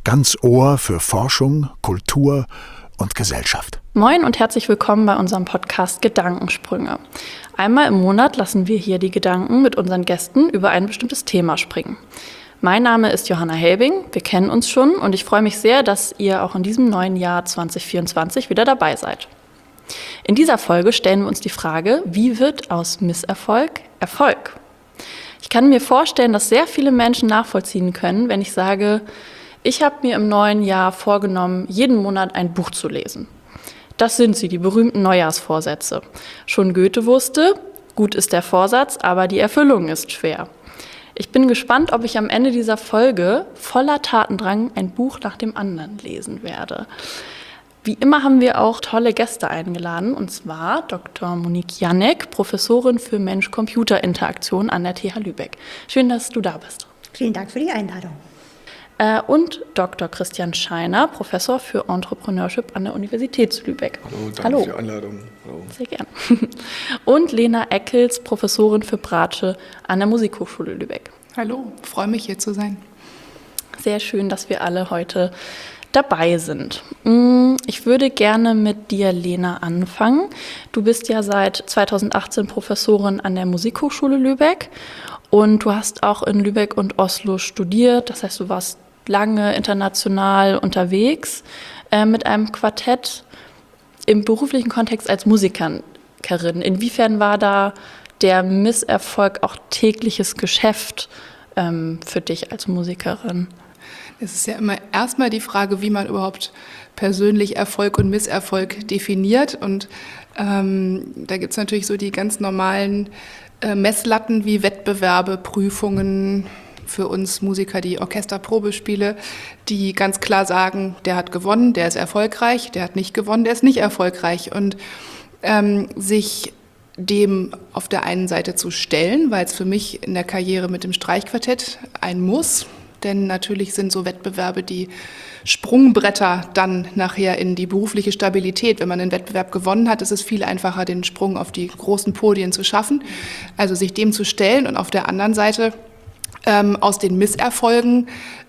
ganz Ohr für Forschung, Kultur und Gesellschaft. Moin und herzlich willkommen bei unserem Podcast Gedankensprünge. Einmal im Monat lassen wir hier die Gedanken mit unseren Gästen über ein bestimmtes Thema springen. Mein Name ist Johanna Helbing, wir kennen uns schon und ich freue mich sehr, dass ihr auch in diesem neuen Jahr 2024 wieder dabei seid. In dieser Folge stellen wir uns die Frage, wie wird aus Misserfolg Erfolg? Ich kann mir vorstellen, dass sehr viele Menschen nachvollziehen können, wenn ich sage, ich habe mir im neuen Jahr vorgenommen, jeden Monat ein Buch zu lesen. Das sind sie, die berühmten Neujahrsvorsätze. Schon Goethe wusste, gut ist der Vorsatz, aber die Erfüllung ist schwer. Ich bin gespannt, ob ich am Ende dieser Folge voller Tatendrang ein Buch nach dem anderen lesen werde. Wie immer haben wir auch tolle Gäste eingeladen, und zwar Dr. Monique Janek, Professorin für Mensch-Computer-Interaktion an der TH Lübeck. Schön, dass du da bist. Vielen Dank für die Einladung. Und Dr. Christian Scheiner, Professor für Entrepreneurship an der Universität zu Lübeck. Hallo, danke für die Einladung. Hallo. Sehr gern. Und Lena Eckels, Professorin für Bratsche an der Musikhochschule Lübeck. Hallo, freue mich hier zu sein. Sehr schön, dass wir alle heute dabei sind. Ich würde gerne mit dir, Lena, anfangen. Du bist ja seit 2018 Professorin an der Musikhochschule Lübeck und du hast auch in Lübeck und Oslo studiert. Das heißt, du warst lange international unterwegs mit einem Quartett im beruflichen Kontext als Musikerin. Inwiefern war da der Misserfolg auch tägliches Geschäft für dich als Musikerin? Es ist ja immer erstmal die Frage, wie man überhaupt persönlich Erfolg und Misserfolg definiert. Und da gibt es natürlich so die ganz normalen Messlatten wie Wettbewerbe, Prüfungen, für uns Musiker die Orchesterprobespiele, die ganz klar sagen, der hat gewonnen, der ist erfolgreich, der hat nicht gewonnen, der ist nicht erfolgreich. Und sich dem auf der einen Seite zu stellen, weil es für mich in der Karriere mit dem Streichquartett ein Muss, denn natürlich sind so Wettbewerbe die Sprungbretter dann nachher in die berufliche Stabilität. Wenn man einen Wettbewerb gewonnen hat, ist es viel einfacher, den Sprung auf die großen Podien zu schaffen. Also sich dem zu stellen und auf der anderen Seite aus den Misserfolgen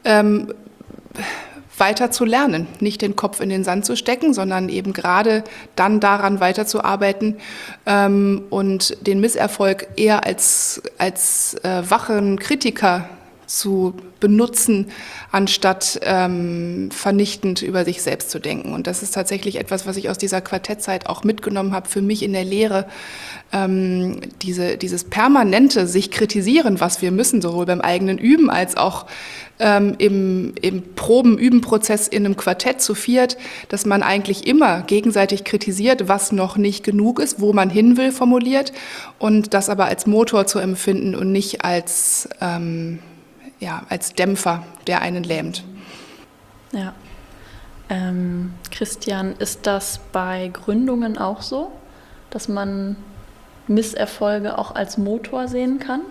weiter zu lernen, nicht den Kopf in den Sand zu stecken, sondern eben gerade dann daran weiterzuarbeiten und den Misserfolg eher als wachen Kritiker zu benutzen, anstatt vernichtend über sich selbst zu denken. Und das ist tatsächlich etwas, was ich aus dieser Quartettzeit auch mitgenommen habe, für mich in der Lehre, dieses permanente sich kritisieren, was wir müssen, sowohl beim eigenen Üben als auch im Proben-Üben-Prozess in einem Quartett zu viert, dass man eigentlich immer gegenseitig kritisiert, was noch nicht genug ist, wo man hin will, formuliert, und das aber als Motor zu empfinden und nicht als Dämpfer, der einen lähmt. Ja. Christian, ist das bei Gründungen auch so, dass man Misserfolge auch als Motor sehen kann?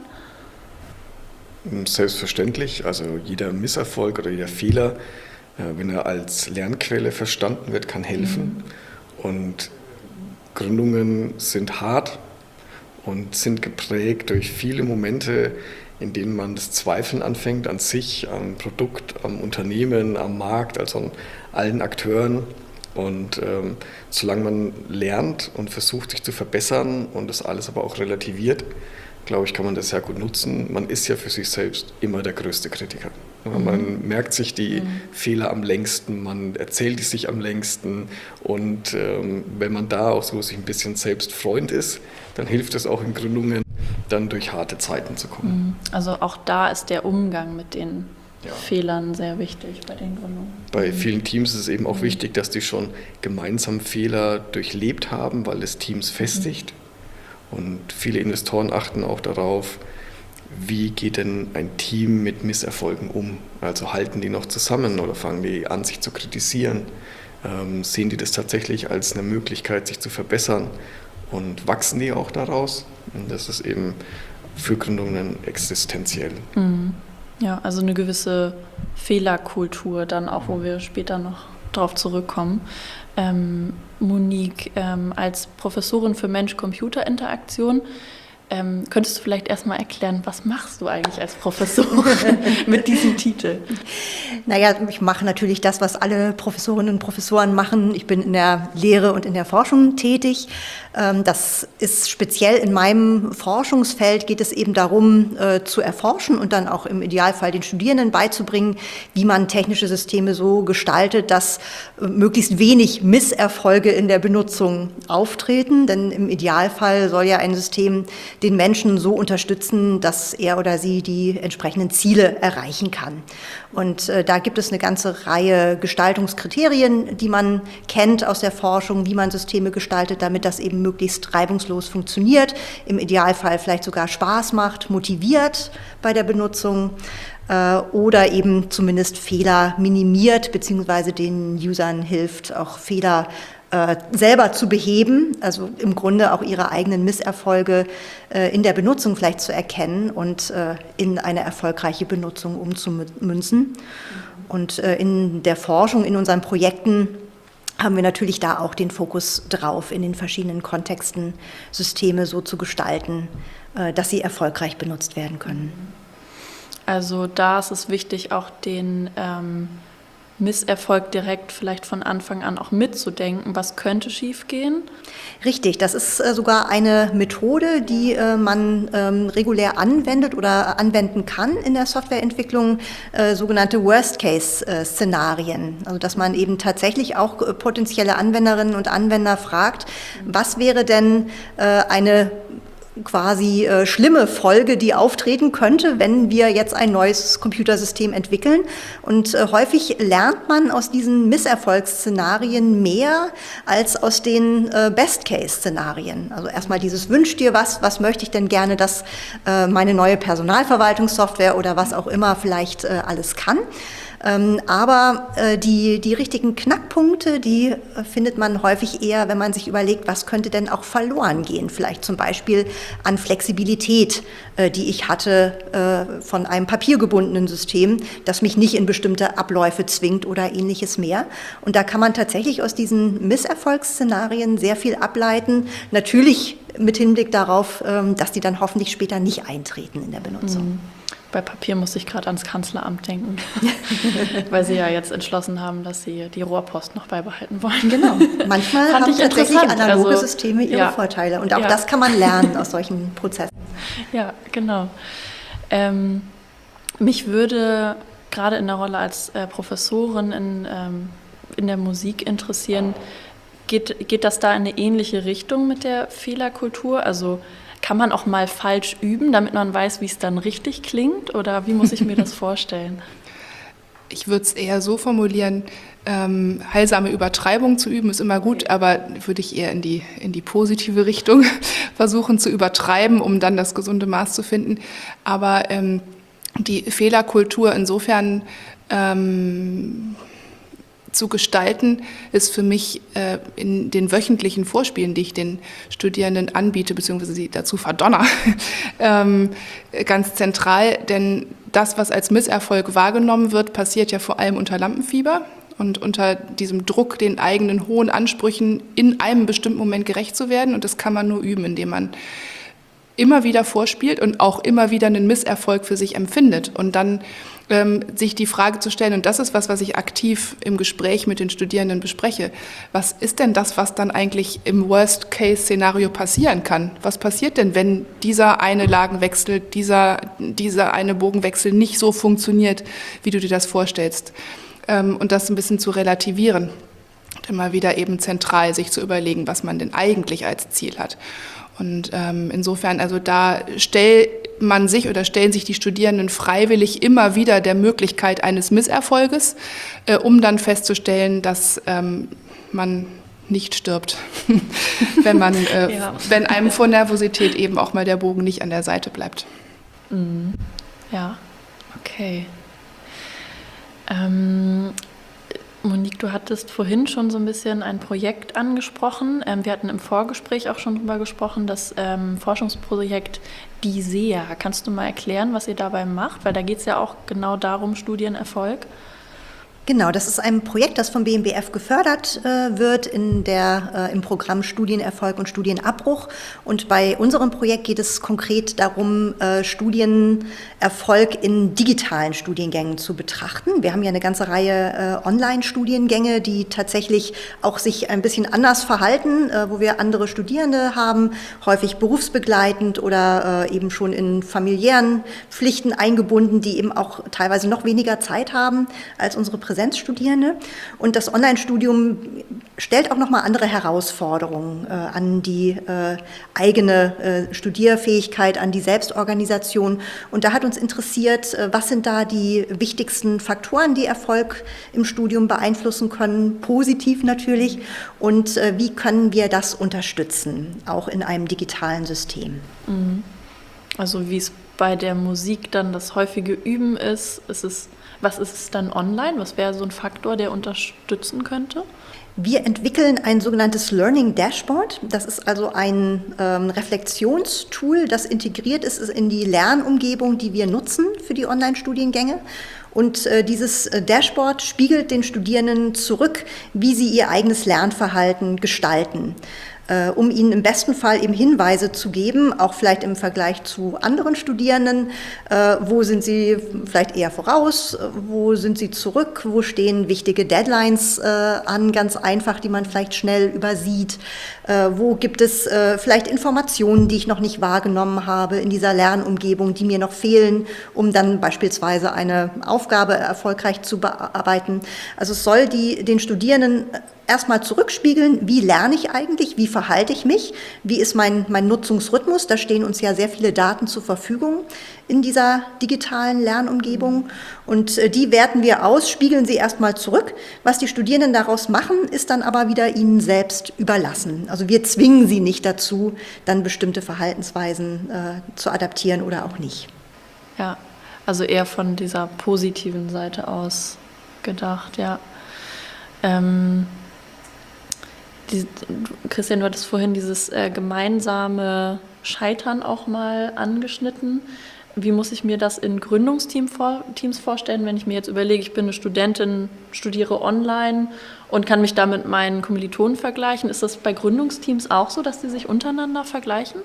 Selbstverständlich. Also jeder Misserfolg oder jeder Fehler, wenn er als Lernquelle verstanden wird, kann helfen. Und Gründungen sind hart und sind geprägt durch viele Momente, in denen man das Zweifeln anfängt an sich, am Produkt, am Unternehmen, am Markt, also an allen Akteuren. Und solange man lernt und versucht, sich zu verbessern und das alles aber auch relativiert, glaube ich, kann man das sehr gut nutzen. Man ist ja für sich selbst immer der größte Kritiker. Man merkt sich die Fehler am längsten, man erzählt die sich am längsten. Und wenn man da auch so sich ein bisschen selbst Freund ist, dann hilft es auch in Gründungen, dann durch harte Zeiten zu kommen. Also auch da ist der Umgang mit den Fehlern sehr wichtig bei den Gründungen. Bei vielen Teams ist es eben auch wichtig, dass die schon gemeinsam Fehler durchlebt haben, weil es Teams festigt. Und viele Investoren achten auch darauf, wie geht denn ein Team mit Misserfolgen um? Also halten die noch zusammen oder fangen die an, sich zu kritisieren? Sehen die das tatsächlich als eine Möglichkeit, sich zu verbessern? Und wachsen die auch daraus? Und das ist eben für Gründungen existenziell. Ja, also eine gewisse Fehlerkultur dann auch, wo wir später noch drauf zurückkommen. Monique, als Professorin für Mensch-Computer-Interaktion, Könntest du vielleicht erstmal erklären, was machst du eigentlich als Professorin mit diesem Titel? Naja, ich mache natürlich das, was alle Professorinnen und Professoren machen. Ich bin in der Lehre und in der Forschung tätig. Das ist speziell in meinem Forschungsfeld, geht es eben darum, zu erforschen und dann auch im Idealfall den Studierenden beizubringen, wie man technische Systeme so gestaltet, dass möglichst wenig Misserfolge in der Benutzung auftreten. Denn im Idealfall soll ja ein System den Menschen so unterstützen, dass er oder sie die entsprechenden Ziele erreichen kann. Und da gibt es eine ganze Reihe Gestaltungskriterien, die man kennt aus der Forschung, wie man Systeme gestaltet, damit das eben möglichst reibungslos funktioniert, im Idealfall vielleicht sogar Spaß macht, motiviert bei der Benutzung oder eben zumindest Fehler minimiert, beziehungsweise den Usern hilft, auch Fehler selber zu beheben, also im Grunde auch ihre eigenen Misserfolge in der Benutzung vielleicht zu erkennen und in eine erfolgreiche Benutzung umzumünzen. Und in der Forschung, in unseren Projekten haben wir natürlich da auch den Fokus drauf, in den verschiedenen Kontexten Systeme so zu gestalten, dass sie erfolgreich benutzt werden können. Also da ist es wichtig, auch den Misserfolg direkt vielleicht von Anfang an auch mitzudenken. Was könnte schiefgehen? Richtig, das ist sogar eine Methode, die man regulär anwendet oder anwenden kann in der Softwareentwicklung, sogenannte Worst-Case-Szenarien. Also dass man eben tatsächlich auch potenzielle Anwenderinnen und Anwender fragt, was wäre denn eine quasi schlimme Folge, die auftreten könnte, wenn wir jetzt ein neues Computersystem entwickeln. Und häufig lernt man aus diesen Misserfolgsszenarien mehr als aus den Best-Case-Szenarien. Also erstmal dieses Wünsch dir was möchte ich denn gerne, dass meine neue Personalverwaltungssoftware oder was auch immer vielleicht alles kann. Aber die richtigen Knackpunkte, die findet man häufig eher, wenn man sich überlegt, was könnte denn auch verloren gehen. Vielleicht zum Beispiel an Flexibilität, die ich hatte von einem papiergebundenen System, das mich nicht in bestimmte Abläufe zwingt oder ähnliches mehr. Und da kann man tatsächlich aus diesen Misserfolgsszenarien sehr viel ableiten. Natürlich mit Hinblick darauf, dass die dann hoffentlich später nicht eintreten in der Benutzung. Bei Papier musste ich gerade ans Kanzleramt denken, weil sie ja jetzt entschlossen haben, dass sie die Rohrpost noch beibehalten wollen. Genau. Manchmal haben tatsächlich analoge Systeme ihre Vorteile. Und auch das kann man lernen aus solchen Prozessen. Ja, genau. Mich würde gerade in der Rolle als Professorin in der Musik interessieren, geht das da in eine ähnliche Richtung mit der Fehlerkultur? Also kann man auch mal falsch üben, damit man weiß, wie es dann richtig klingt? Oder wie muss ich mir das vorstellen? Ich würde es eher so formulieren, heilsame Übertreibung zu üben ist immer gut, aber würde ich eher in die positive Richtung versuchen zu übertreiben, um dann das gesunde Maß zu finden. Aber die Fehlerkultur insofern zu gestalten, ist für mich in den wöchentlichen Vorspielen, die ich den Studierenden anbiete, beziehungsweise sie dazu verdonner, ganz zentral. Denn das, was als Misserfolg wahrgenommen wird, passiert ja vor allem unter Lampenfieber und unter diesem Druck, den eigenen hohen Ansprüchen in einem bestimmten Moment gerecht zu werden. Und das kann man nur üben, indem man immer wieder vorspielt und auch immer wieder einen Misserfolg für sich empfindet und dann sich die Frage zu stellen, und das ist was ich aktiv im Gespräch mit den Studierenden bespreche, was ist denn das, was dann eigentlich im Worst-Case-Szenario passieren kann? Was passiert denn, wenn dieser eine Lagenwechsel, dieser eine Bogenwechsel nicht so funktioniert, wie du dir das vorstellst? Und das ein bisschen zu relativieren und immer wieder eben zentral sich zu überlegen, was man denn eigentlich als Ziel hat. Und insofern, also da stellen sich die Studierenden freiwillig immer wieder der Möglichkeit eines Misserfolges, um dann festzustellen, dass man nicht stirbt, wenn einem vor Nervosität eben auch mal der Bogen nicht an der Seite bleibt. Ja, okay. Monique, du hattest vorhin schon so ein bisschen ein Projekt angesprochen. Wir hatten im Vorgespräch auch schon darüber gesprochen, das Forschungsprojekt DISEA. Kannst du mal erklären, was ihr dabei macht? Weil da geht es ja auch genau darum, Studienerfolg. Genau, das ist ein Projekt, das vom BMBF gefördert wird im Programm Studienerfolg und Studienabbruch. Und bei unserem Projekt geht es konkret darum, Studienerfolg in digitalen Studiengängen zu betrachten. Wir haben ja eine ganze Reihe Online-Studiengänge, die tatsächlich auch sich ein bisschen anders verhalten, wo wir andere Studierende haben, häufig berufsbegleitend oder eben schon in familiären Pflichten eingebunden, die eben auch teilweise noch weniger Zeit haben als unsere Präsenzstudierende. Und das Online-Studium stellt auch nochmal andere Herausforderungen an die eigene Studierfähigkeit, an die Selbstorganisation. Und da hat uns interessiert, was sind da die wichtigsten Faktoren, die Erfolg im Studium beeinflussen können, positiv natürlich, und wie können wir das unterstützen, auch in einem digitalen System. Also wie es bei der Musik dann das häufige Üben ist, was ist es dann online? Was wäre so ein Faktor, der unterstützen könnte? Wir entwickeln ein sogenanntes Learning Dashboard. Das ist also ein Reflexionstool, das integriert ist in die Lernumgebung, die wir nutzen für die Online-Studiengänge. Und dieses Dashboard spiegelt den Studierenden zurück, wie sie ihr eigenes Lernverhalten gestalten, um ihnen im besten Fall eben Hinweise zu geben, auch vielleicht im Vergleich zu anderen Studierenden, wo sind sie vielleicht eher voraus, wo sind sie zurück, wo stehen wichtige Deadlines an, ganz einfach, die man vielleicht schnell übersieht, wo gibt es vielleicht Informationen, die ich noch nicht wahrgenommen habe in dieser Lernumgebung, die mir noch fehlen, um dann beispielsweise eine Aufgabe erfolgreich zu bearbeiten. Also es soll den Studierenden erstmal zurückspiegeln, wie lerne ich eigentlich, wie verhalte ich mich, wie ist mein Nutzungsrhythmus, da stehen uns ja sehr viele Daten zur Verfügung in dieser digitalen Lernumgebung, und die werten wir aus, spiegeln sie erstmal zurück. Was die Studierenden daraus machen, ist dann aber wieder ihnen selbst überlassen. Also wir zwingen sie nicht dazu, dann bestimmte Verhaltensweisen zu adaptieren oder auch nicht. Ja, also eher von dieser positiven Seite aus gedacht, ja. Christian, du hattest vorhin dieses gemeinsame Scheitern auch mal angeschnitten. Wie muss ich mir das in Gründungsteams vorstellen, wenn ich mir jetzt überlege, ich bin eine Studentin, studiere online und kann mich da mit meinen Kommilitonen vergleichen? Ist das bei Gründungsteams auch so, dass die sich untereinander vergleichen?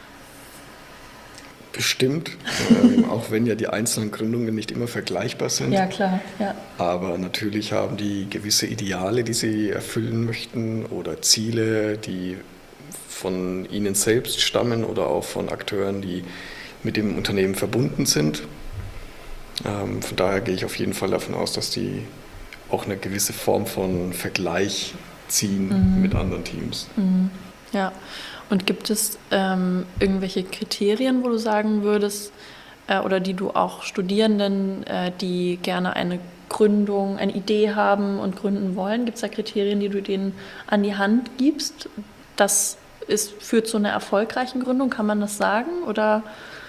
Bestimmt, auch wenn ja die einzelnen Gründungen nicht immer vergleichbar sind. Ja, klar. Ja. Aber natürlich haben die gewisse Ideale, die sie erfüllen möchten, oder Ziele, die von ihnen selbst stammen oder auch von Akteuren, die mit dem Unternehmen verbunden sind. Von daher gehe ich auf jeden Fall davon aus, dass die auch eine gewisse Form von Vergleich ziehen mit anderen Teams. Ja. Und gibt es irgendwelche Kriterien, wo du sagen würdest, oder die du auch Studierenden, die gerne eine Gründung, eine Idee haben und gründen wollen, gibt es da Kriterien, die du denen an die Hand gibst? Das führt zu einer erfolgreichen Gründung, kann man das sagen? Oder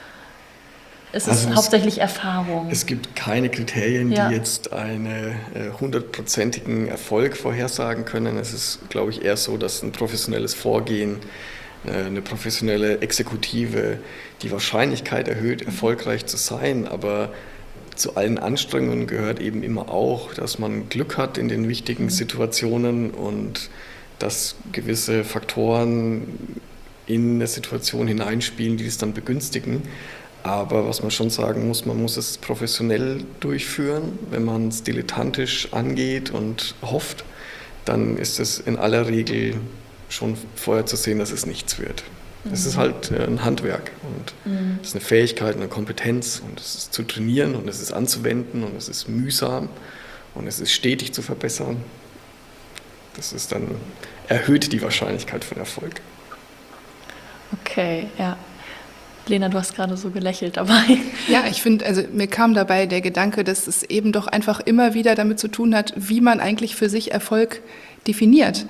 ist es hauptsächlich Erfahrung? Es gibt keine Kriterien, die jetzt einen 100%igen Erfolg vorhersagen können. Es ist, glaube ich, eher so, dass ein professionelles Vorgehen, eine professionelle Exekutive die Wahrscheinlichkeit erhöht, erfolgreich zu sein. Aber zu allen Anstrengungen gehört eben immer auch, dass man Glück hat in den wichtigen Situationen und dass gewisse Faktoren in eine Situation hineinspielen, die es dann begünstigen. Aber was man schon sagen muss, man muss es professionell durchführen. Wenn man es dilettantisch angeht und hofft, dann ist es in aller Regel schon vorher zu sehen, dass es nichts wird. Es ist halt ein Handwerk und es ist eine Fähigkeit, eine Kompetenz, und es ist zu trainieren und es ist anzuwenden und es ist mühsam und es ist stetig zu verbessern. Das ist dann erhöht die Wahrscheinlichkeit von Erfolg. Okay, ja. Lena, du hast gerade so gelächelt dabei. Ja, ich finde, also mir kam dabei der Gedanke, dass es eben doch einfach immer wieder damit zu tun hat, wie man eigentlich für sich Erfolg definiert.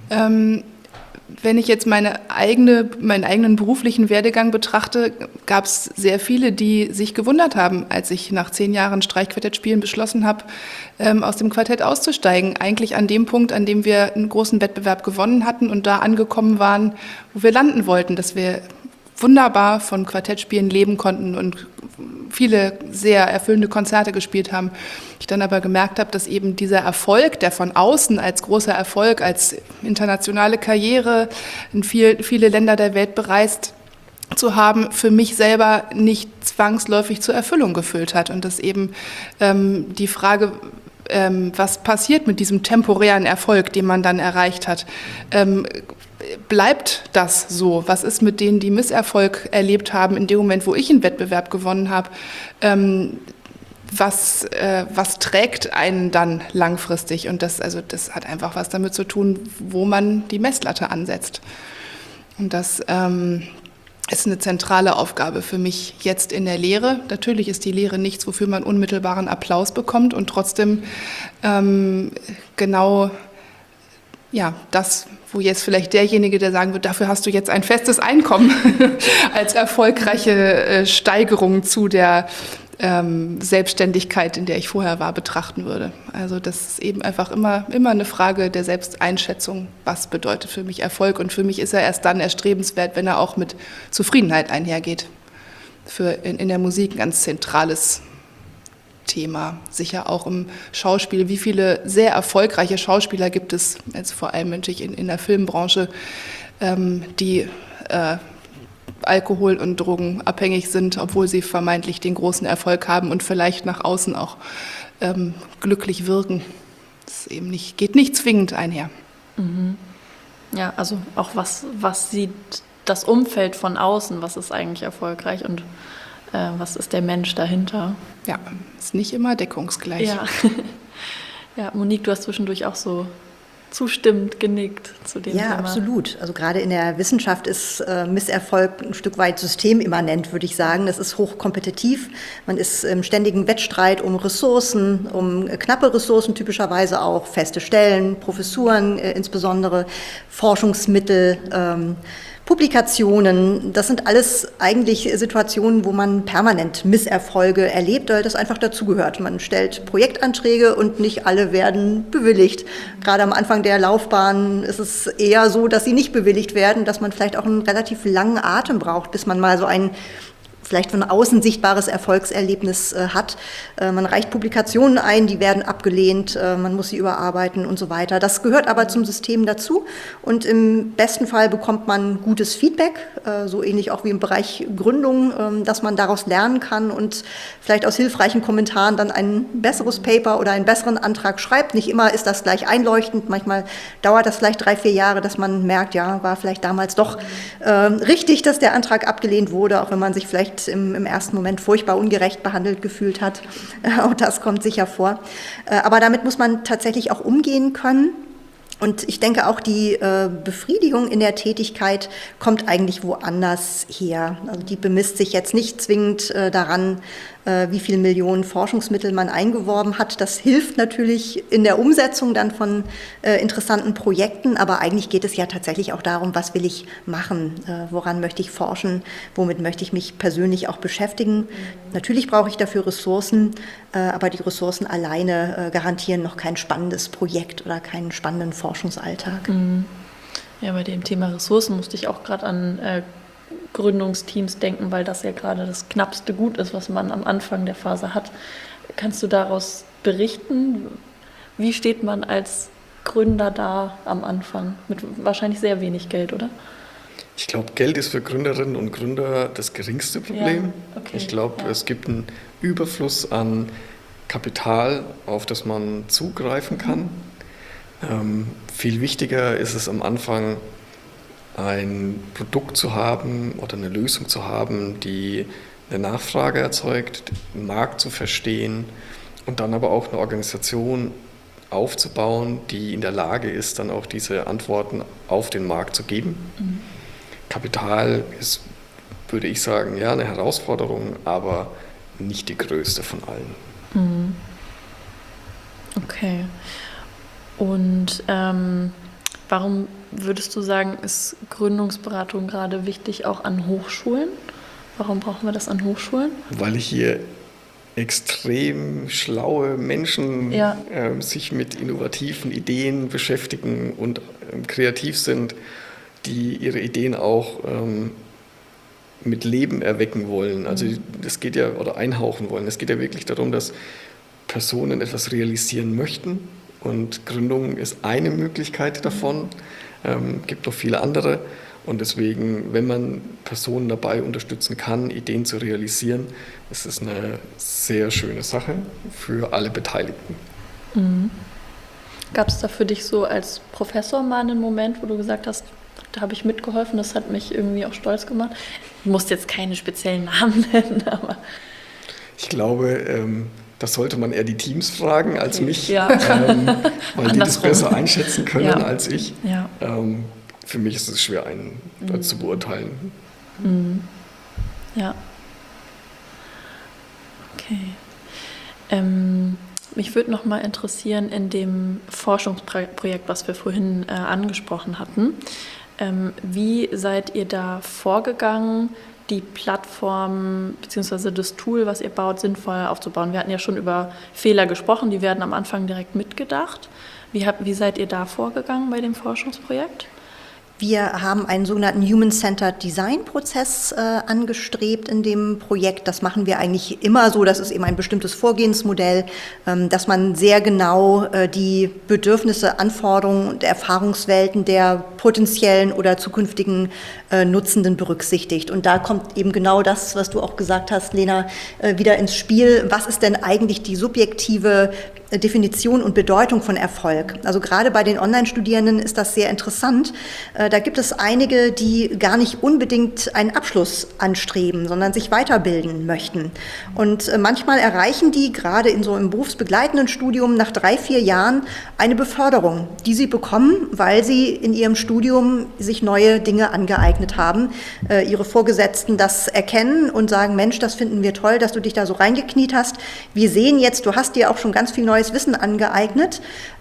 Wenn ich jetzt meinen eigenen beruflichen Werdegang betrachte, gab es sehr viele, die sich gewundert haben, als ich nach 10 Jahren Streichquartett spielen beschlossen habe, aus dem Quartett auszusteigen. Eigentlich an dem Punkt, an dem wir einen großen Wettbewerb gewonnen hatten und da angekommen waren, wo wir landen wollten, dass wir wunderbar von Quartettspielen leben konnten und viele sehr erfüllende Konzerte gespielt haben. Ich dann aber gemerkt habe, dass eben dieser Erfolg, der von außen als großer Erfolg, als internationale Karriere in viele Länder der Welt bereist zu haben, für mich selber nicht zwangsläufig zur Erfüllung gefüllt hat. Und dass eben die Frage, was passiert mit diesem temporären Erfolg, den man dann erreicht hat, bleibt das so? Was ist mit denen, die Misserfolg erlebt haben, in dem Moment, wo ich einen Wettbewerb gewonnen habe? Was trägt einen dann langfristig? Und das hat einfach was damit zu tun, wo man die Messlatte ansetzt. Und das ist eine zentrale Aufgabe für mich jetzt in der Lehre. Natürlich ist die Lehre nichts, wofür man unmittelbaren Applaus bekommt und trotzdem genau das, wo jetzt vielleicht derjenige, der sagen wird, dafür hast du jetzt ein festes Einkommen als erfolgreiche Steigerung zu der Selbstständigkeit, in der ich vorher war, betrachten würde. Also das ist eben einfach immer eine Frage der Selbsteinschätzung, was bedeutet für mich Erfolg. Und für mich ist er erst dann erstrebenswert, wenn er auch mit Zufriedenheit einhergeht. In der Musik ein ganz zentrales Thema, sicher auch im Schauspiel. Wie viele sehr erfolgreiche Schauspieler gibt es, jetzt vor allem natürlich in der Filmbranche, die Alkohol- und Drogenabhängig sind, obwohl sie vermeintlich den großen Erfolg haben und vielleicht nach außen auch glücklich wirken. Das ist eben geht nicht zwingend einher. Mhm. Ja, also auch was sieht das Umfeld von außen, was ist eigentlich erfolgreich und was ist der Mensch dahinter? Ja, ist nicht immer deckungsgleich. Ja. Ja, Monique, du hast zwischendurch auch so zustimmend genickt zu dem Thema. Ja, absolut. Also gerade in der Wissenschaft ist Misserfolg ein Stück weit systemimmanent, würde ich sagen. Das ist hochkompetitiv. Man ist im ständigen Wettstreit um Ressourcen, um knappe Ressourcen typischerweise auch, feste Stellen, Professuren insbesondere, Forschungsmittel, Publikationen, das sind alles eigentlich Situationen, wo man permanent Misserfolge erlebt, weil das einfach dazugehört. Man stellt Projektanträge und nicht alle werden bewilligt. Gerade am Anfang der Laufbahn ist es eher so, dass sie nicht bewilligt werden, dass man vielleicht auch einen relativ langen Atem braucht, bis man mal so ein vielleicht von außen sichtbares Erfolgserlebnis hat. Man reicht Publikationen ein, die werden abgelehnt, man muss sie überarbeiten und so weiter. Das gehört aber zum System dazu und im besten Fall bekommt man gutes Feedback, so ähnlich auch wie im Bereich Gründung, dass man daraus lernen kann und vielleicht aus hilfreichen Kommentaren dann ein besseres Paper oder einen besseren Antrag schreibt. Nicht immer ist das gleich einleuchtend, manchmal dauert das vielleicht 3-4 Jahre, dass man merkt, ja, war vielleicht damals doch richtig, dass der Antrag abgelehnt wurde, auch wenn man sich vielleicht im ersten Moment furchtbar ungerecht behandelt gefühlt hat. Auch das kommt sicher vor. Aber damit muss man tatsächlich auch umgehen können. Und ich denke auch, die Befriedigung in der Tätigkeit kommt eigentlich woanders her. Also die bemisst sich jetzt nicht zwingend daran, wie viele Millionen Forschungsmittel man eingeworben hat. Das hilft natürlich in der Umsetzung dann von interessanten Projekten, aber eigentlich geht es ja tatsächlich auch darum, was will ich machen, woran möchte ich forschen, womit möchte ich mich persönlich auch beschäftigen. Natürlich brauche ich dafür Ressourcen, aber die Ressourcen alleine garantieren noch kein spannendes Projekt oder keinen spannenden Forschungsalltag. Ja, bei dem Thema Ressourcen musste ich auch gerade an Gründungsteams denken, weil das ja gerade das knappste Gut ist, was man am Anfang der Phase hat. Kannst du daraus berichten? Wie steht man als Gründer da am Anfang? Mit wahrscheinlich sehr wenig Geld, oder? Ich glaube, Geld ist für Gründerinnen und Gründer das geringste Problem. Ja, okay. Ich glaube, es gibt einen Überfluss an Kapital, auf das man zugreifen kann. Viel wichtiger ist es am Anfang, ein Produkt zu haben oder eine Lösung zu haben, die eine Nachfrage erzeugt, den Markt zu verstehen und dann aber auch eine Organisation aufzubauen, die in der Lage ist, dann auch diese Antworten auf den Markt zu geben. Kapital ist, würde ich sagen, ja, eine Herausforderung, aber nicht die größte von allen. Okay. Und warum würdest du sagen, ist Gründungsberatung gerade wichtig auch an Hochschulen? Warum brauchen wir das an Hochschulen? Weil hier extrem schlaue Menschen sich mit innovativen Ideen beschäftigen und kreativ sind, die ihre Ideen auch mit Leben erwecken wollen, also das geht ja, oder einhauchen wollen. Es geht ja wirklich darum, dass Personen etwas realisieren möchten und Gründung ist eine Möglichkeit davon, gibt noch viele andere und deswegen, wenn man Personen dabei unterstützen kann, Ideen zu realisieren, ist es eine sehr schöne Sache für alle Beteiligten. Gab es da für dich so als Professor mal einen Moment, wo du gesagt hast, da habe ich mitgeholfen, das hat mich irgendwie auch stolz gemacht? Du musst jetzt keine speziellen Namen nennen, aber... Ich glaube, das sollte man eher die Teams fragen als mich, Ja. weil die das besser einschätzen können als ich. Ja. Für mich ist es schwer, einen zu beurteilen. Ja. Okay. Mich würde noch mal interessieren, in dem Forschungsprojekt, was wir vorhin angesprochen hatten, wie seid ihr da vorgegangen, die Plattform bzw. das Tool, was ihr baut, sinnvoll aufzubauen? Wir hatten ja schon über Fehler gesprochen, die werden am Anfang direkt mitgedacht. Wie seid ihr da vorgegangen bei dem Forschungsprojekt? Wir haben einen sogenannten Human-Centered Design-Prozess angestrebt in dem Projekt. Das machen wir eigentlich immer so. Das ist eben ein bestimmtes Vorgehensmodell, dass man sehr genau die Bedürfnisse, Anforderungen und Erfahrungswelten der potenziellen oder zukünftigen Nutzenden berücksichtigt. Und da kommt eben genau das, was du auch gesagt hast, Lena, wieder ins Spiel. Was ist denn eigentlich die subjektive Definition und Bedeutung von Erfolg? Also gerade bei den Online-Studierenden ist das sehr interessant. Da gibt es einige, die gar nicht unbedingt einen Abschluss anstreben, sondern sich weiterbilden möchten. Und manchmal erreichen die gerade in so einem berufsbegleitenden Studium nach 3-4 Jahren eine Beförderung, die sie bekommen, weil sie in ihrem Studium sich neue Dinge angeeignet haben, ihre Vorgesetzten das erkennen und sagen, Mensch, das finden wir toll, dass du dich da so reingekniet hast. Wir sehen jetzt, du hast dir auch schon ganz viel neues Wissen angeeignet.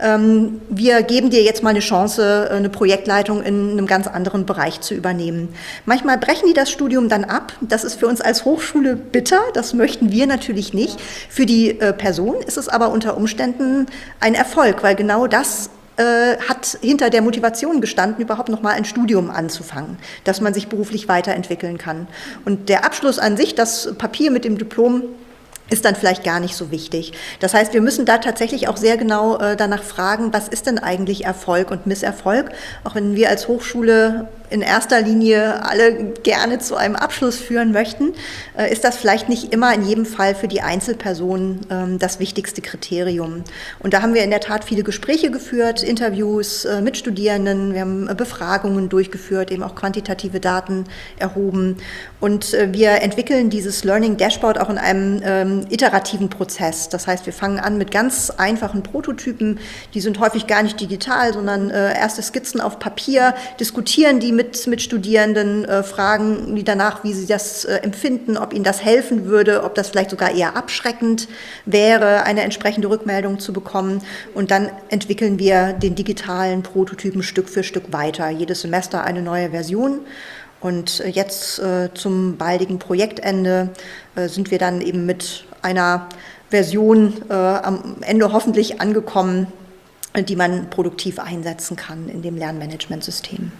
Wir geben dir jetzt mal eine Chance, eine Projektleitung in einem ganz anderen Bereich zu übernehmen. Manchmal brechen die das Studium dann ab. Das ist für uns als Hochschule bitter. Das möchten wir natürlich nicht. Für die Person ist es aber unter Umständen ein Erfolg, weil genau das hat hinter der Motivation gestanden, überhaupt noch mal ein Studium anzufangen, dass man sich beruflich weiterentwickeln kann. Und der Abschluss an sich, das Papier mit dem Diplom, ist dann vielleicht gar nicht so wichtig. Das heißt, wir müssen da tatsächlich auch sehr genau danach fragen, was ist denn eigentlich Erfolg und Misserfolg? Auch wenn wir als Hochschule in erster Linie alle gerne zu einem Abschluss führen möchten, ist das vielleicht nicht immer in jedem Fall für die Einzelperson das wichtigste Kriterium. Und da haben wir in der Tat viele Gespräche geführt, Interviews mit Studierenden, wir haben Befragungen durchgeführt, eben auch quantitative Daten erhoben. Und wir entwickeln dieses Learning Dashboard auch in einem iterativen Prozess. Das heißt, wir fangen an mit ganz einfachen Prototypen, die sind häufig gar nicht digital, sondern erste Skizzen auf Papier, diskutieren die mit Studierenden, fragen die danach, wie sie das empfinden, ob ihnen das helfen würde, ob das vielleicht sogar eher abschreckend wäre, eine entsprechende Rückmeldung zu bekommen. Und dann entwickeln wir den digitalen Prototypen Stück für Stück weiter. Jedes Semester eine neue Version. Und jetzt zum baldigen Projektende sind wir dann eben mit einer Version am Ende hoffentlich angekommen, die man produktiv einsetzen kann in dem Lernmanagementsystem.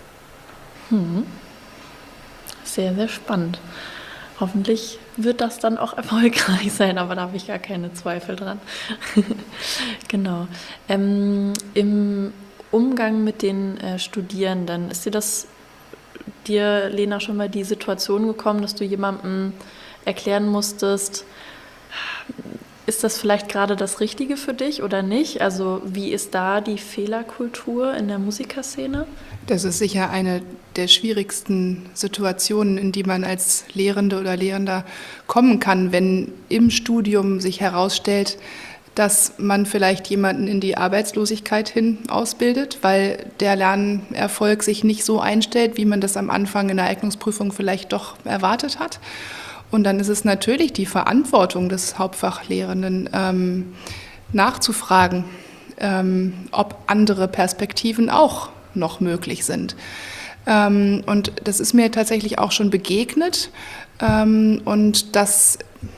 Sehr, sehr spannend. Hoffentlich wird das dann auch erfolgreich sein, aber da habe ich gar keine Zweifel dran. Genau. Im Umgang mit den Studierenden, ist dir, Lena, schon mal die Situation gekommen, dass du jemandem erklären musstest, ist das vielleicht gerade das Richtige für dich oder nicht? Also wie ist da die Fehlerkultur in der Musikerszene? Das ist sicher eine der schwierigsten Situationen, in die man als Lehrende oder Lehrender kommen kann, wenn im Studium sich herausstellt, dass man vielleicht jemanden in die Arbeitslosigkeit hin ausbildet, weil der Lernerfolg sich nicht so einstellt, wie man das am Anfang in der Eignungsprüfung vielleicht doch erwartet hat. Und dann ist es natürlich die Verantwortung des Hauptfachlehrenden, nachzufragen, ob andere Perspektiven auch noch möglich sind. Und das ist mir tatsächlich auch schon begegnet. Und das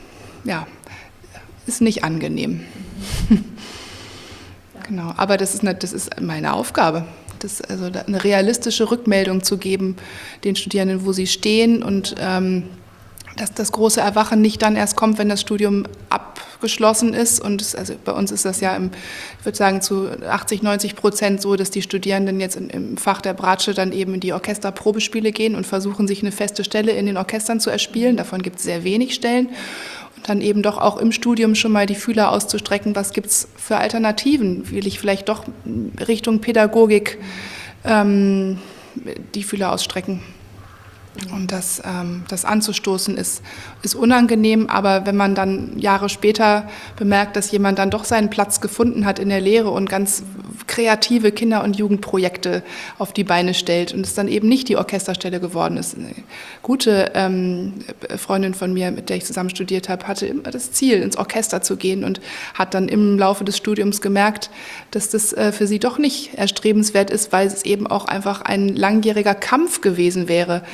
ist nicht angenehm. Genau, aber das ist meine Aufgabe, also eine realistische Rückmeldung zu geben den Studierenden, wo sie stehen und dass das große Erwachen nicht dann erst kommt, wenn das Studium abgeschlossen ist. Und also bei uns ist das ja, ich würde sagen, zu 80-90% so, dass die Studierenden jetzt im Fach der Bratsche dann eben in die Orchesterprobespiele gehen und versuchen, sich eine feste Stelle in den Orchestern zu erspielen. Davon gibt es sehr wenig Stellen. Und dann eben doch auch im Studium schon mal die Fühler auszustrecken, was gibt es für Alternativen? Will ich vielleicht doch Richtung Pädagogik die Fühler ausstrecken? Und das anzustoßen ist unangenehm, aber wenn man dann Jahre später bemerkt, dass jemand dann doch seinen Platz gefunden hat in der Lehre und ganz kreative Kinder- und Jugendprojekte auf die Beine stellt und es dann eben nicht die Orchesterstelle geworden ist. Eine gute Freundin von mir, mit der ich zusammen studiert habe, hatte immer das Ziel, ins Orchester zu gehen und hat dann im Laufe des Studiums gemerkt, dass das für sie doch nicht erstrebenswert ist, weil es eben auch einfach ein langjähriger Kampf gewesen wäre.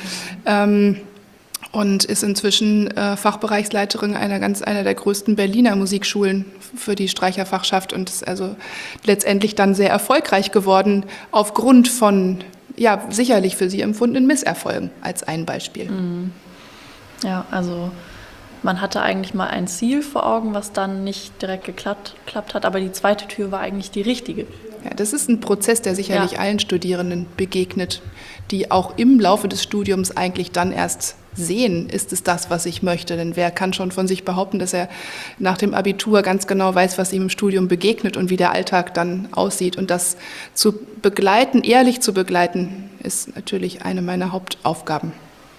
Und ist inzwischen Fachbereichsleiterin einer der größten Berliner Musikschulen für die Streicherfachschaft und ist also letztendlich dann sehr erfolgreich geworden aufgrund von, ja, sicherlich für sie empfundenen Misserfolgen als ein Beispiel. Ja, also man hatte eigentlich mal ein Ziel vor Augen, was dann nicht direkt geklappt hat, aber die zweite Tür war eigentlich die richtige. Ja, das ist ein Prozess, der sicherlich allen Studierenden begegnet, die auch im Laufe des Studiums eigentlich dann erst sehen, ist es das, was ich möchte. Denn wer kann schon von sich behaupten, dass er nach dem Abitur ganz genau weiß, was ihm im Studium begegnet und wie der Alltag dann aussieht. Und das zu begleiten, ehrlich zu begleiten, ist natürlich eine meiner Hauptaufgaben.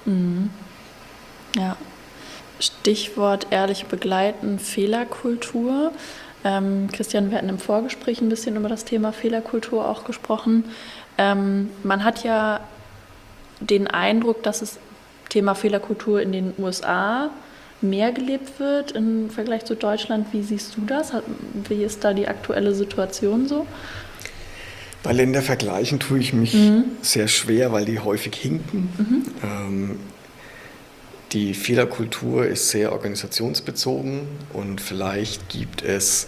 Ja. Stichwort ehrlich begleiten, Fehlerkultur. Christian, wir hatten im Vorgespräch ein bisschen über das Thema Fehlerkultur auch gesprochen. Man hat ja den Eindruck, dass das Thema Fehlerkultur in den USA mehr gelebt wird im Vergleich zu Deutschland. Wie siehst du das? Wie ist da die aktuelle Situation so? Bei Ländervergleichen tue ich mich sehr schwer, weil die häufig hinken. Die Fehlerkultur ist sehr organisationsbezogen und vielleicht gibt es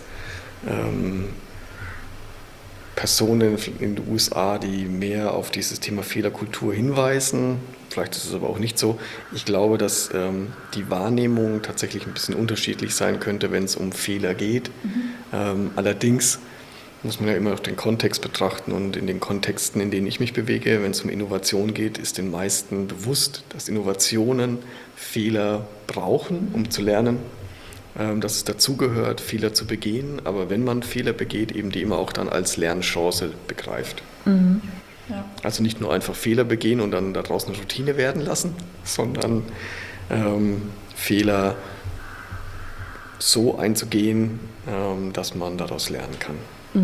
Personen in den USA, die mehr auf dieses Thema Fehlerkultur hinweisen. Vielleicht ist es aber auch nicht so. Ich glaube, dass die Wahrnehmung tatsächlich ein bisschen unterschiedlich sein könnte, wenn es um Fehler geht. Allerdings muss man ja immer noch den Kontext betrachten und in den Kontexten, in denen ich mich bewege, wenn es um Innovation geht, ist den meisten bewusst, dass Innovationen Fehler brauchen, um zu lernen, dass es dazugehört, Fehler zu begehen, aber wenn man Fehler begeht, eben die immer auch dann als Lernchance begreift. Ja. Also nicht nur einfach Fehler begehen und dann daraus eine Routine werden lassen, sondern Fehler so einzugehen, dass man daraus lernen kann.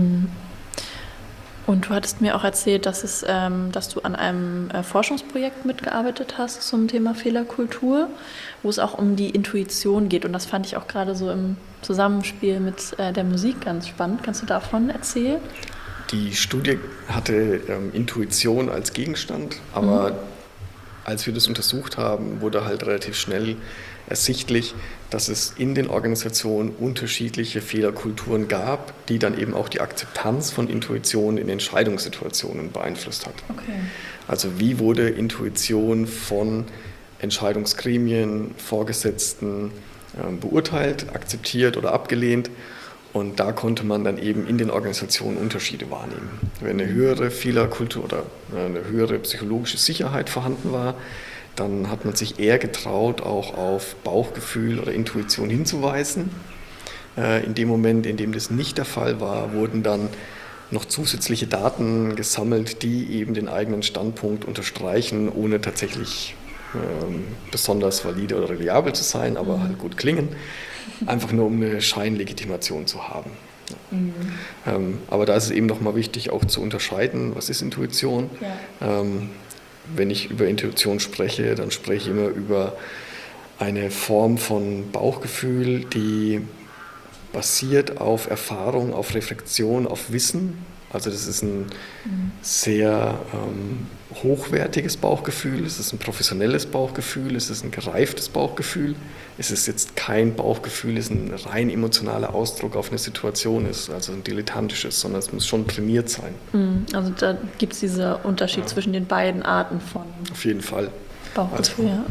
Und du hattest mir auch erzählt, dass du an einem Forschungsprojekt mitgearbeitet hast zum Thema Fehlerkultur, wo es auch um die Intuition geht. Und das fand ich auch gerade so im Zusammenspiel mit der Musik ganz spannend. Kannst du davon erzählen? Die Studie hatte Intuition als Gegenstand, aber als wir das untersucht haben, wurde halt relativ schnell ersichtlich, dass es in den Organisationen unterschiedliche Fehlerkulturen gab, die dann eben auch die Akzeptanz von Intuition in Entscheidungssituationen beeinflusst hat. Okay. Also wie wurde Intuition von Entscheidungsgremien, Vorgesetzten beurteilt, akzeptiert oder abgelehnt? Und da konnte man dann eben in den Organisationen Unterschiede wahrnehmen. Wenn eine höhere Fehlerkultur oder eine höhere psychologische Sicherheit vorhanden war, dann hat man sich eher getraut, auch auf Bauchgefühl oder Intuition hinzuweisen. In dem Moment, in dem das nicht der Fall war, wurden dann noch zusätzliche Daten gesammelt, die eben den eigenen Standpunkt unterstreichen, ohne tatsächlich besonders valide oder reliabel zu sein, aber halt gut klingen, einfach nur um eine Scheinlegitimation zu haben. Aber da ist es eben nochmal wichtig, auch zu unterscheiden, was ist Intuition. Ja. Wenn ich über Intuition spreche, dann spreche ich immer über eine Form von Bauchgefühl, die basiert auf Erfahrung, auf Reflexion, auf Wissen Also das ist ein sehr hochwertiges Bauchgefühl, es ist ein professionelles Bauchgefühl, es ist ein gereiftes Bauchgefühl. Es ist jetzt kein Bauchgefühl, es ist ein rein emotionaler Ausdruck auf eine Situation ist, also ein dilettantisches, sondern es muss schon trainiert sein. Also da gibt es diesen Unterschied zwischen den beiden Arten von Auf jeden Fall. Bauchgefühl. Ja.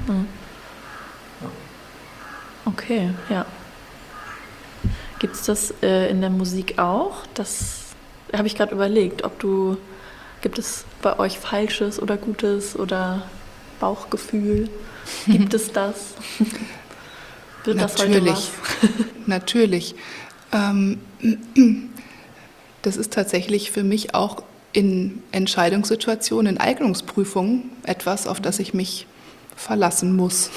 Okay, ja. Gibt es das in der Musik auch? Das habe ich gerade überlegt, gibt es bei euch falsches oder gutes oder Bauchgefühl? Gibt es das? Wird das heute was? Natürlich. Das ist tatsächlich für mich auch in Entscheidungssituationen, in Eignungsprüfungen etwas, auf das ich mich verlassen muss.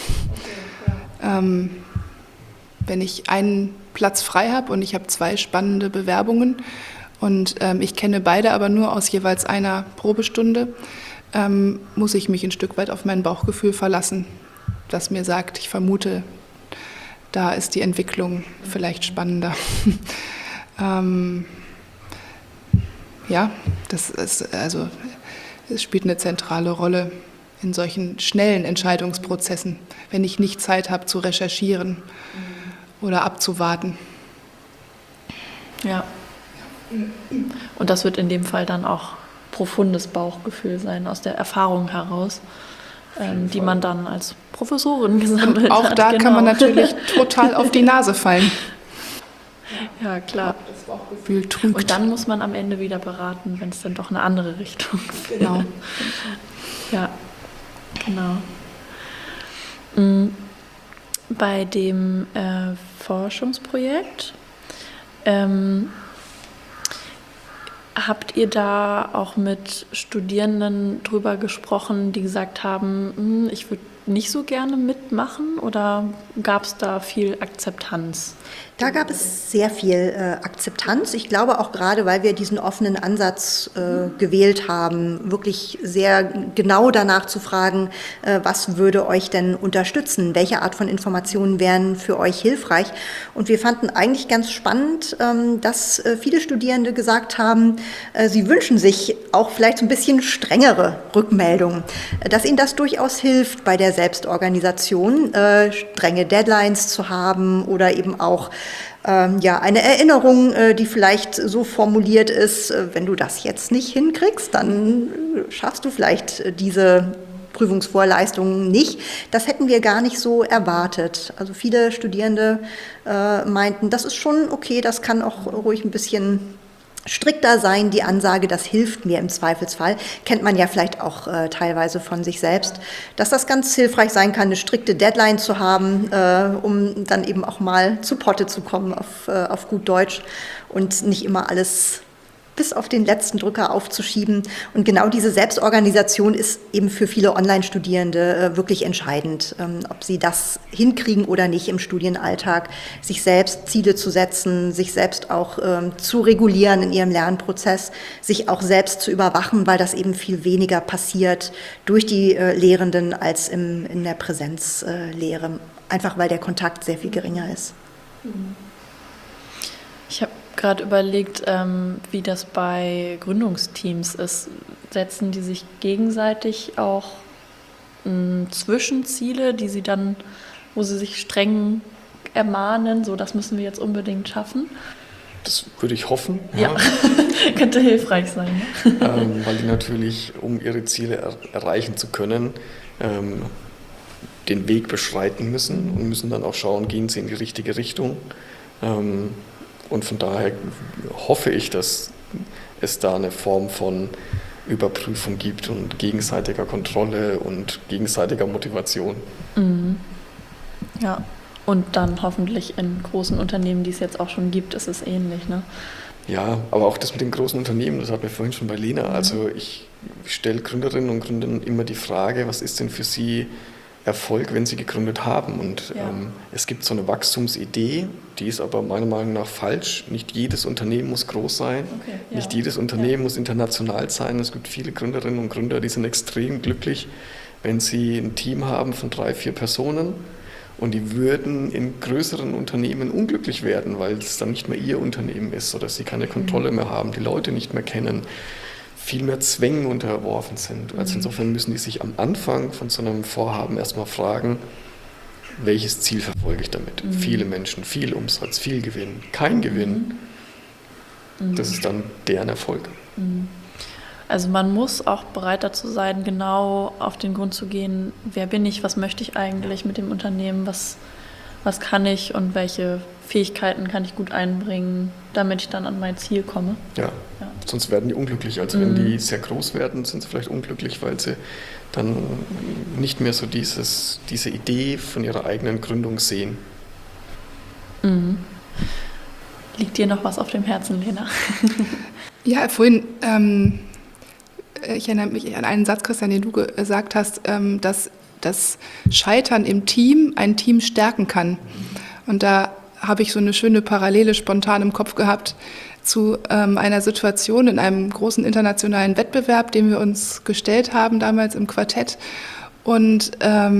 Wenn ich einen Platz frei habe und ich habe 2 spannende Bewerbungen und ich kenne beide aber nur aus jeweils einer Probestunde, muss ich mich ein Stück weit auf mein Bauchgefühl verlassen, das mir sagt, ich vermute, da ist die Entwicklung vielleicht spannender. Ja, es spielt eine zentrale Rolle in solchen schnellen Entscheidungsprozessen, wenn ich nicht Zeit habe zu recherchieren oder abzuwarten. Ja. Und das wird in dem Fall dann auch profundes Bauchgefühl sein, aus der Erfahrung heraus, die man dann als Professorin gesammelt hat. Und auch da kann man natürlich total auf die Nase fallen. Ja, klar. Das Bauchgefühl trügt. Und dann muss man am Ende wieder beraten, wenn es dann doch eine andere Richtung geht. Genau. Ja, genau. Bei dem Forschungsprojekt habt ihr da auch mit Studierenden drüber gesprochen, die gesagt haben, ich würde nicht so gerne mitmachen, oder gab es da viel Akzeptanz? Da gab es sehr viel Akzeptanz. Ich glaube auch gerade, weil wir diesen offenen Ansatz gewählt haben, wirklich sehr genau danach zu fragen, was würde euch denn unterstützen? Welche Art von Informationen wären für euch hilfreich? Und wir fanden eigentlich ganz spannend, dass viele Studierende gesagt haben, sie wünschen sich auch vielleicht so ein bisschen strengere Rückmeldungen, dass ihnen das durchaus hilft bei der Selbstorganisation, strenge Deadlines zu haben oder eben auch eine Erinnerung, die vielleicht so formuliert ist, wenn du das jetzt nicht hinkriegst, dann schaffst du vielleicht diese Prüfungsvorleistungen nicht. Das hätten wir gar nicht so erwartet. Also viele Studierende meinten, das ist schon okay, das kann auch ruhig ein bisschen strikter sein, die Ansage, das hilft mir im Zweifelsfall, kennt man ja vielleicht auch teilweise von sich selbst, dass das ganz hilfreich sein kann, eine strikte Deadline zu haben, um dann eben auch mal zu Potte zu kommen auf gut Deutsch und nicht immer alles bis auf den letzten Drücker aufzuschieben. Und genau diese Selbstorganisation ist eben für viele Online-Studierende wirklich entscheidend, ob sie das hinkriegen oder nicht im Studienalltag, sich selbst Ziele zu setzen, sich selbst auch zu regulieren in ihrem Lernprozess, sich auch selbst zu überwachen, weil das eben viel weniger passiert durch die Lehrenden als in der Präsenzlehre, einfach weil der Kontakt sehr viel geringer ist. Ich habe gerade überlegt, wie das bei Gründungsteams ist. Setzen die sich gegenseitig auch Zwischenziele, wo sie sich streng ermahnen, so das müssen wir jetzt unbedingt schaffen? Das würde ich hoffen. Ja. Könnte hilfreich sein. Weil die natürlich, um ihre Ziele erreichen zu können, den Weg beschreiten müssen und müssen dann auch schauen, gehen sie in die richtige Richtung. Und von daher hoffe ich, dass es da eine Form von Überprüfung gibt und gegenseitiger Kontrolle und gegenseitiger Motivation. Mhm. Ja, und dann hoffentlich in großen Unternehmen, die es jetzt auch schon gibt, ist es ähnlich, ne? Ja, aber auch das mit den großen Unternehmen, das hatten wir vorhin schon bei Lena. Also ich stelle Gründerinnen und Gründern immer die Frage, was ist denn für sie Erfolg, wenn sie gegründet haben? Und es gibt so eine Wachstumsidee, die ist aber meiner Meinung nach falsch. Nicht jedes Unternehmen muss groß sein, nicht jedes Unternehmen muss international sein. Es gibt viele Gründerinnen und Gründer, die sind extrem glücklich, wenn sie ein Team haben von 3-4 Personen Und die würden in größeren Unternehmen unglücklich werden, weil es dann nicht mehr ihr Unternehmen ist oder sie keine Kontrolle mehr haben, die Leute nicht mehr kennen, viel mehr Zwängen unterworfen sind. Also insofern müssen die sich am Anfang von so einem Vorhaben erstmal fragen, welches Ziel verfolge ich damit? Viele Menschen, viel Umsatz, viel Gewinn, kein Gewinn. Das ist dann deren Erfolg. Also man muss auch bereit dazu sein, genau auf den Grund zu gehen, wer bin ich, was möchte ich eigentlich mit dem Unternehmen, was kann ich und welche Fähigkeiten kann ich gut einbringen, damit ich dann an mein Ziel komme. Ja. Sonst werden die unglücklich. Also wenn die sehr groß werden, sind sie vielleicht unglücklich, weil sie dann nicht mehr so diese Idee von ihrer eigenen Gründung sehen. Liegt dir noch was auf dem Herzen, Lena? Ja, vorhin, ich erinnere mich an einen Satz, Christian, den du gesagt hast, dass das Scheitern im Team ein Team stärken kann. Und da habe ich so eine schöne Parallele spontan im Kopf gehabt zu einer Situation in einem großen internationalen Wettbewerb, den wir uns gestellt haben, damals im Quartett. Und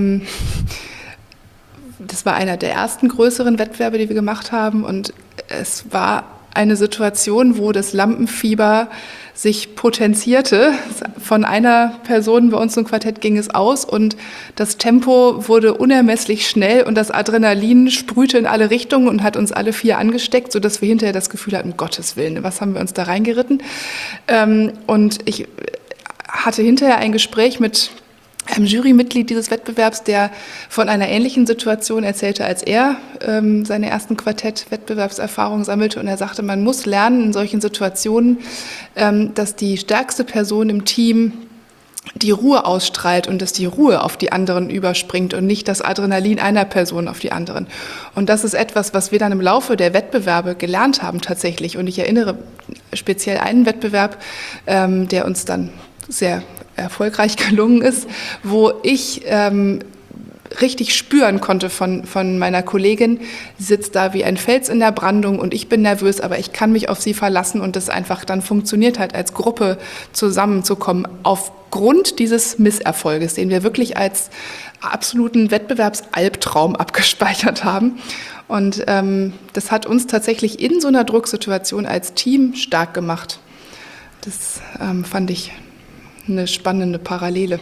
das war einer der ersten größeren Wettbewerbe, die wir gemacht haben. Und es war eine Situation, wo das Lampenfieber sich potenzierte. Von einer Person bei uns im Quartett ging es aus und das Tempo wurde unermesslich schnell und das Adrenalin sprühte in alle Richtungen und hat uns alle 4 angesteckt, sodass wir hinterher das Gefühl hatten, um Gottes Willen, was haben wir uns da reingeritten? Und ich hatte hinterher ein Gespräch mit einem Jurymitglied dieses Wettbewerbs, der von einer ähnlichen Situation erzählte, als er seine ersten Quartett-Wettbewerbserfahrungen sammelte. Und er sagte, man muss lernen in solchen Situationen, dass die stärkste Person im Team die Ruhe ausstrahlt und dass die Ruhe auf die anderen überspringt und nicht das Adrenalin einer Person auf die anderen. Und das ist etwas, was wir dann im Laufe der Wettbewerbe gelernt haben tatsächlich. Und ich erinnere speziell einen Wettbewerb, der uns dann sehr erfolgreich gelungen ist, wo ich richtig spüren konnte von meiner Kollegin, sie sitzt da wie ein Fels in der Brandung und ich bin nervös, aber ich kann mich auf sie verlassen und das einfach dann funktioniert hat, als Gruppe zusammenzukommen, aufgrund dieses Misserfolges, den wir wirklich als absoluten Wettbewerbsalbtraum abgespeichert haben. Und das hat uns tatsächlich in so einer Drucksituation als Team stark gemacht. Das fand ich eine spannende Parallele.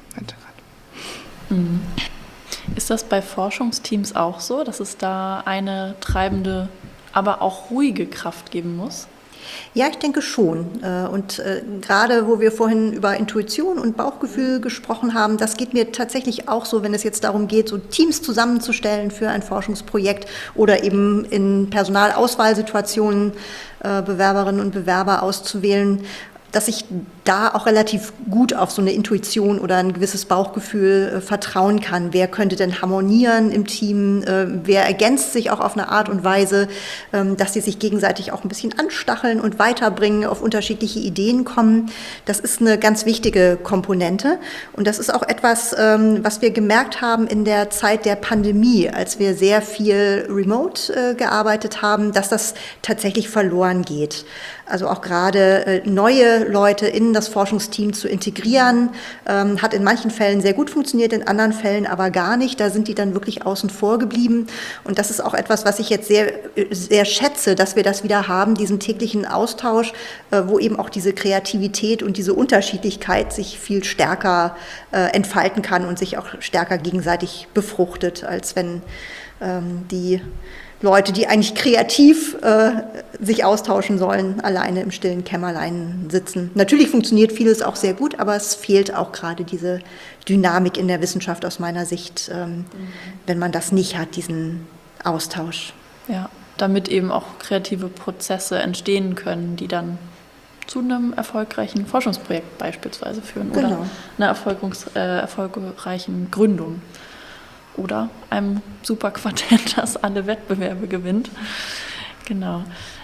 Ist das bei Forschungsteams auch so, dass es da eine treibende, aber auch ruhige Kraft geben muss? Ja, ich denke schon. Und gerade wo wir vorhin über Intuition und Bauchgefühl gesprochen haben, das geht mir tatsächlich auch so, wenn es jetzt darum geht, so Teams zusammenzustellen für ein Forschungsprojekt oder eben in Personalauswahlsituationen Bewerberinnen und Bewerber auszuwählen, dass ich da auch relativ gut auf so eine Intuition oder ein gewisses Bauchgefühl vertrauen kann. Wer könnte denn harmonieren im Team? Wer ergänzt sich auch auf eine Art und Weise, dass sie sich gegenseitig auch ein bisschen anstacheln und weiterbringen, auf unterschiedliche Ideen kommen? Das ist eine ganz wichtige Komponente. Und das ist auch etwas, was wir gemerkt haben in der Zeit der Pandemie, als wir sehr viel remote gearbeitet haben, dass das tatsächlich verloren geht. Also auch gerade neue Leute in das Forschungsteam zu integrieren, hat in manchen Fällen sehr gut funktioniert, in anderen Fällen aber gar nicht. Da sind die dann wirklich außen vor geblieben. Und das ist auch etwas, was ich jetzt sehr, sehr schätze, dass wir das wieder haben, diesen täglichen Austausch, wo eben auch diese Kreativität und diese Unterschiedlichkeit sich viel stärker entfalten kann und sich auch stärker gegenseitig befruchtet, als wenn die Leute, die eigentlich kreativ sich austauschen sollen, alleine im stillen Kämmerlein sitzen. Natürlich funktioniert vieles auch sehr gut, aber es fehlt auch gerade diese Dynamik in der Wissenschaft aus meiner Sicht, wenn man das nicht hat, diesen Austausch. Ja, damit eben auch kreative Prozesse entstehen können, die dann zu einem erfolgreichen Forschungsprojekt beispielsweise führen oder einer erfolgreichen Gründung. Oder einem Superquartett, das alle Wettbewerbe gewinnt. Genau.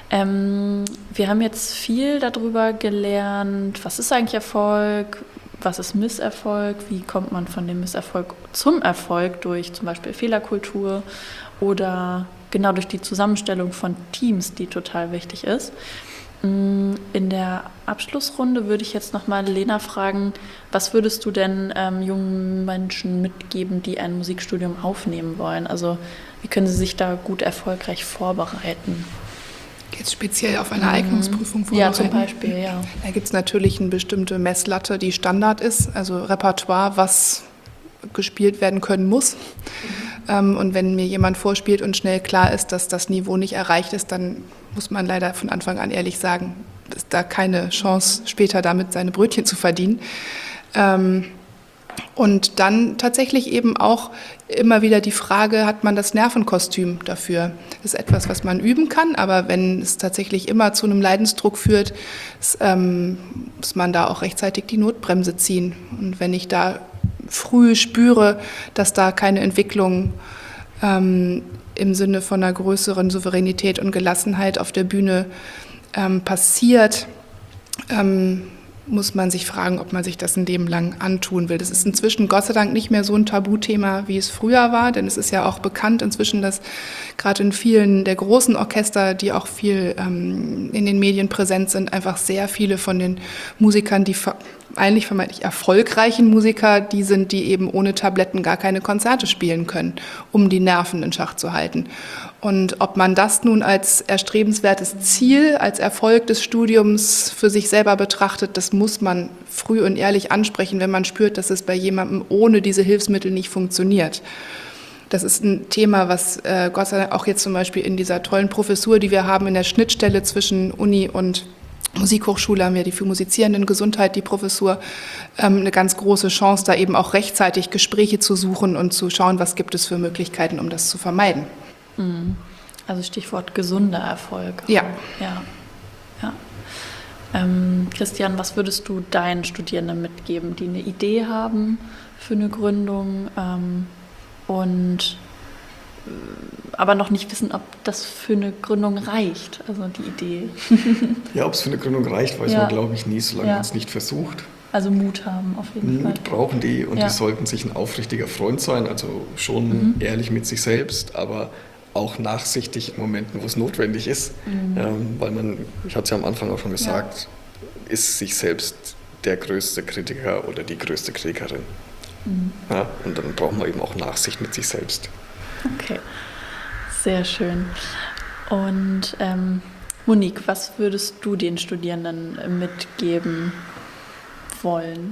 Wir haben jetzt viel darüber gelernt, was ist eigentlich Erfolg, was ist Misserfolg, wie kommt man von dem Misserfolg zum Erfolg durch zum Beispiel Fehlerkultur oder genau durch die Zusammenstellung von Teams, die total wichtig ist. In der Abschlussrunde würde ich jetzt nochmal Lena fragen, was würdest du denn jungen Menschen mitgeben, die ein Musikstudium aufnehmen wollen? Also wie können sie sich da gut erfolgreich vorbereiten? Jetzt speziell auf eine Eignungsprüfung vorbereiten? Ja, zum Beispiel, ja. Da gibt es natürlich eine bestimmte Messlatte, die Standard ist, also Repertoire, was gespielt werden können muss. Und wenn mir jemand vorspielt und schnell klar ist, dass das Niveau nicht erreicht ist, dann muss man leider von Anfang an ehrlich sagen, ist da keine Chance, später damit seine Brötchen zu verdienen. Und dann tatsächlich eben auch immer wieder die Frage, hat man das Nervenkostüm dafür? Das ist etwas, was man üben kann, aber wenn es tatsächlich immer zu einem Leidensdruck führt, muss man da auch rechtzeitig die Notbremse ziehen. Und wenn ich da früh spüre, dass da keine Entwicklung im Sinne von einer größeren Souveränität und Gelassenheit auf der Bühne passiert, muss man sich fragen, ob man sich das ein Leben lang antun will. Das ist inzwischen Gott sei Dank nicht mehr so ein Tabuthema, wie es früher war, denn es ist ja auch bekannt inzwischen, dass gerade in vielen der großen Orchester, die auch viel in den Medien präsent sind, einfach sehr viele von den Musikern, die eigentlich vermeintlich erfolgreichen Musiker, die sind, die eben ohne Tabletten gar keine Konzerte spielen können, um die Nerven in Schach zu halten. Und ob man das nun als erstrebenswertes Ziel, als Erfolg des Studiums für sich selber betrachtet, das muss man früh und ehrlich ansprechen, wenn man spürt, dass es bei jemandem ohne diese Hilfsmittel nicht funktioniert. Das ist ein Thema, was Gott sei Dank auch jetzt zum Beispiel in dieser tollen Professur, die wir haben in der Schnittstelle zwischen Uni und Musikhochschule, haben wir die für Musizierenden Gesundheit, die Professur, eine ganz große Chance, da eben auch rechtzeitig Gespräche zu suchen und zu schauen, was gibt es für Möglichkeiten, um das zu vermeiden. Also Stichwort gesunder Erfolg. Ja. Christian, was würdest du deinen Studierenden mitgeben, die eine Idee haben für eine Gründung aber noch nicht wissen, ob das für eine Gründung reicht, also die Idee? Ja, ob es für eine Gründung reicht, weiß man, glaube ich, nie, solange man es nicht versucht. Also Mut haben auf jeden Fall. Mut brauchen die und die sollten sich ein aufrichtiger Freund sein, also schon ehrlich mit sich selbst, aber auch nachsichtig in Momenten, wo es notwendig ist, weil man, ich hatte es ja am Anfang auch schon gesagt, ist sich selbst der größte Kritiker oder die größte Kritikerin. Ja, und dann braucht man eben auch Nachsicht mit sich selbst. Okay, sehr schön. Und Monique, was würdest du den Studierenden mitgeben wollen?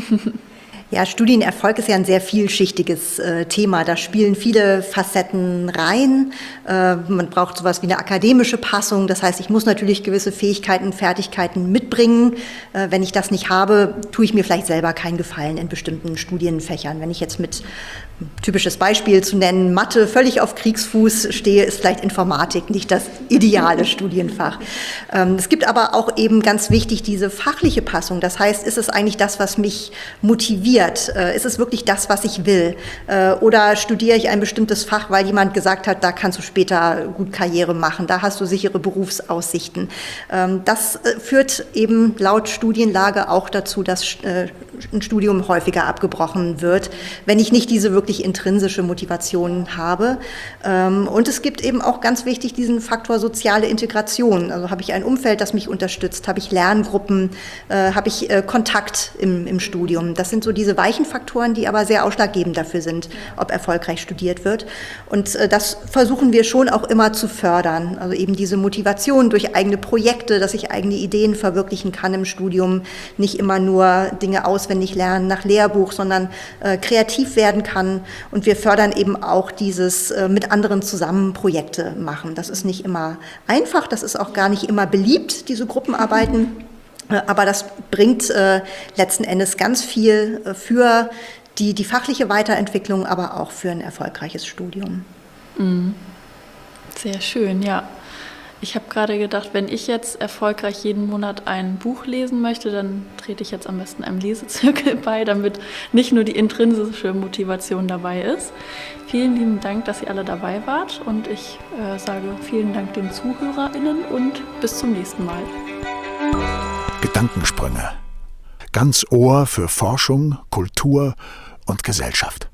Ja, Studienerfolg ist ja ein sehr vielschichtiges Thema. Da spielen viele Facetten rein. Man braucht sowas wie eine akademische Passung. Das heißt, ich muss natürlich gewisse Fähigkeiten, Fertigkeiten mitbringen. Wenn ich das nicht habe, tue ich mir vielleicht selber keinen Gefallen in bestimmten Studienfächern. Wenn ich jetzt mit typisches Beispiel zu nennen, Mathe völlig auf Kriegsfuß stehe, ist vielleicht Informatik nicht das ideale Studienfach. Es gibt aber auch eben ganz wichtig diese fachliche Passung. Das heißt, ist es eigentlich das, was mich motiviert? Ist es wirklich das, was ich will? Oder studiere ich ein bestimmtes Fach, weil jemand gesagt hat, da kannst du später gut Karriere machen, da hast du sichere Berufsaussichten. Das führt eben laut Studienlage auch dazu, dass ein Studium häufiger abgebrochen wird, wenn ich nicht diese wirklich intrinsische Motivation habe. Und es gibt eben auch ganz wichtig diesen Faktor soziale Integration. Also habe ich ein Umfeld, das mich unterstützt, habe ich Lerngruppen, habe ich Kontakt im Studium. Das sind so diese weichen Faktoren, die aber sehr ausschlaggebend dafür sind, ob erfolgreich studiert wird. Und das versuchen wir schon auch immer zu fördern. Also eben diese Motivation durch eigene Projekte, dass ich eigene Ideen verwirklichen kann im Studium, nicht immer nur Dinge auswendig lernen nach Lehrbuch, sondern kreativ werden kann. Und wir fördern eben auch dieses mit anderen zusammen Projekte machen. Das ist nicht immer einfach, das ist auch gar nicht immer beliebt, diese Gruppenarbeiten. Aber das bringt letzten Endes ganz viel für die fachliche Weiterentwicklung, aber auch für ein erfolgreiches Studium. Sehr schön, ja. Ich habe gerade gedacht, wenn ich jetzt erfolgreich jeden Monat ein Buch lesen möchte, dann trete ich jetzt am besten einem Lesezirkel bei, damit nicht nur die intrinsische Motivation dabei ist. Vielen lieben Dank, dass ihr alle dabei wart und ich sage vielen Dank den ZuhörerInnen und bis zum nächsten Mal. Gedankensprünge. Ganz Ohr für Forschung, Kultur und Gesellschaft.